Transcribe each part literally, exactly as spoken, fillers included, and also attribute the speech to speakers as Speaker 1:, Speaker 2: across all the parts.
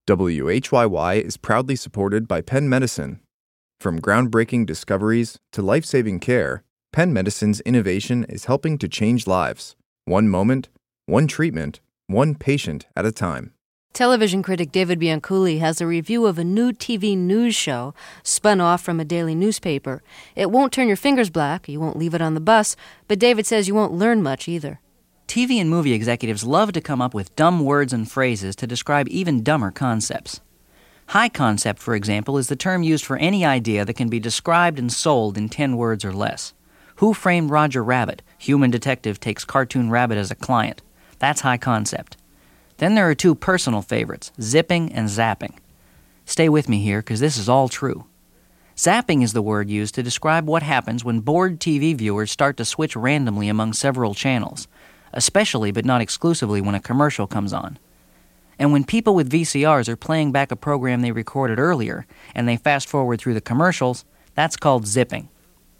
Speaker 1: W H Y Y is proudly supported by Penn Medicine. From groundbreaking discoveries to life-saving care, Penn Medicine's innovation is helping to change lives, one moment, one treatment, one patient at a time.
Speaker 2: Television critic David Bianculli has a review of a new T V news show spun off from a daily newspaper. It won't turn your fingers black, you won't leave it on the bus, but David says you won't learn much either.
Speaker 3: T V and movie executives love to come up with dumb words and phrases to describe even dumber concepts. High concept, for example, is the term used for any idea that can be described and sold in ten words or less. Who Framed Roger Rabbit? Human detective takes cartoon rabbit as a client. That's high concept. Then there are two personal favorites, zipping and zapping. Stay with me here, because this is all true. Zapping is the word used to describe what happens when bored T V viewers start to switch randomly among several channels, especially but not exclusively when a commercial comes on. And when people with V C Rs are playing back a program they recorded earlier, and they fast forward through the commercials, that's called zipping.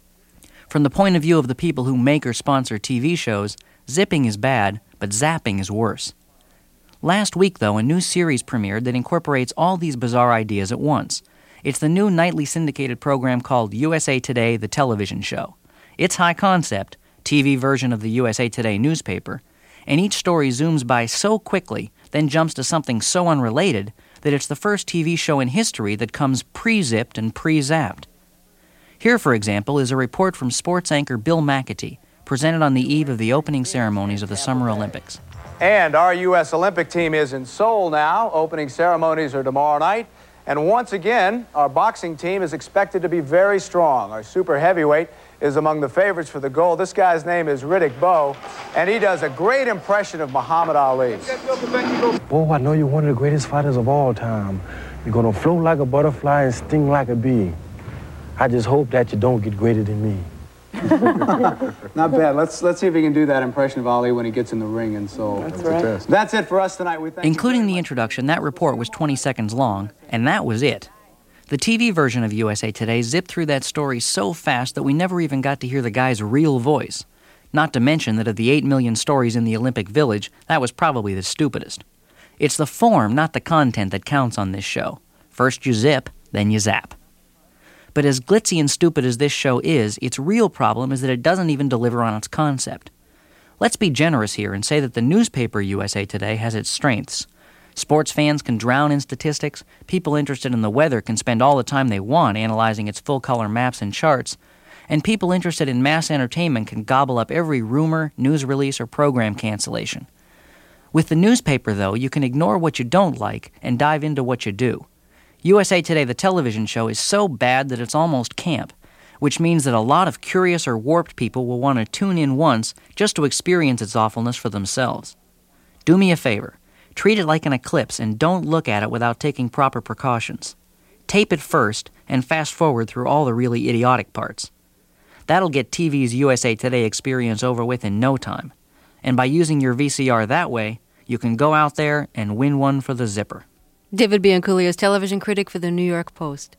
Speaker 3: From the point of view of the people who make or sponsor T V shows, zipping is bad, but zapping is worse. Last week, though, a new series premiered that incorporates all these bizarre ideas at once. It's the new nightly syndicated program called U S A Today, the television show. It's high concept, T V version of the U S A Today newspaper, and each story zooms by so quickly, then jumps to something so unrelated that it's the first T V show in history that comes pre-zipped and pre-zapped. Here, for example, is a report from sports anchor Bill McAtee, presented on the eve of the opening ceremonies of the Summer Olympics.
Speaker 4: And our U S Olympic team is in Seoul now. Opening ceremonies are tomorrow night. And once again, our boxing team is expected to be very strong. Our super heavyweight is among the favorites for the gold. This guy's name is Riddick Bowe, and he does a great impression of Muhammad Ali.
Speaker 5: Boy, I know you're one of the greatest fighters of all time. You're going to float like a butterfly and sting like a bee. I just hope that you don't get greater than me.
Speaker 4: Not bad. Let's let's see if he can do that impression of Ali when he gets in the ring in Seoul.
Speaker 5: That's right.
Speaker 4: That's it for us tonight. We thank
Speaker 3: Including the
Speaker 4: much.
Speaker 3: introduction, that report was twenty seconds long, and that was it. The T V version of U S A Today zipped through that story so fast that we never even got to hear the guy's real voice. Not to mention that of the eight million stories in the Olympic Village, that was probably the stupidest. It's the form, not the content, that counts on this show. First you zip, then you zap. But as glitzy and stupid as this show is, its real problem is that it doesn't even deliver on its concept. Let's be generous here and say that the newspaper U S A Today has its strengths. Sports fans can drown in statistics, people interested in the weather can spend all the time they want analyzing its full-color maps and charts, and people interested in mass entertainment can gobble up every rumor, news release, or program cancellation. With the newspaper, though, you can ignore what you don't like and dive into what you do. U S A Today, the television show, is so bad that it's almost camp, which means that a lot of curious or warped people will want to tune in once just to experience its awfulness for themselves. Do me a favor. Treat it like an eclipse and don't look at it without taking proper precautions. Tape it first and fast forward through all the really idiotic parts. That'll get T V's U S A Today experience over with in no time. And by using your V C R that way, you can go out there and win one for the zipper.
Speaker 2: David Bianculli is television critic for the New York Post.